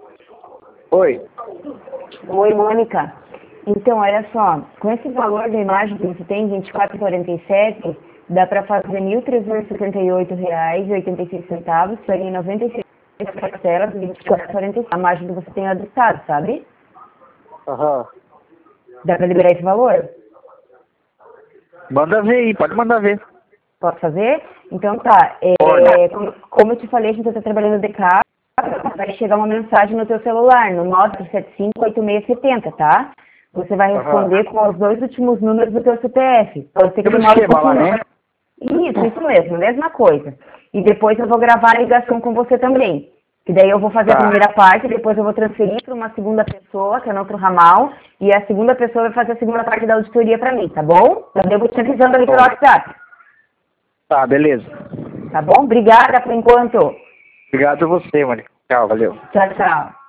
Oi. Oi, Mônica. Então, olha só, com esse valor da imagem que você tem, 24,47, dá para fazer R$ 1.378,86, peguei 96 parcelas, 24,47, a margem que você tem adotado, sabe? Aham. Dá para liberar esse valor? Manda ver aí, pode mandar ver. Posso fazer? Então tá, como eu te falei, a gente está trabalhando de casa, vai chegar uma mensagem no teu celular, no 975-8670, tá? Você vai responder com os 2 últimos números do teu CPF. Pode ser que demore um pouquinho. Né? Isso mesmo, mesma coisa. E depois eu vou gravar a ligação com você também. Que daí eu vou fazer a primeira parte, depois eu vou transferir para uma segunda pessoa, que é no outro ramal, e a segunda pessoa vai fazer a segunda parte da auditoria para mim, tá bom? Eu vou te avisando ali pelo WhatsApp. Tá, beleza. Tá bom? Obrigada por enquanto. Obrigado a você, Mônica. Tchau, valeu. Tchau, tchau.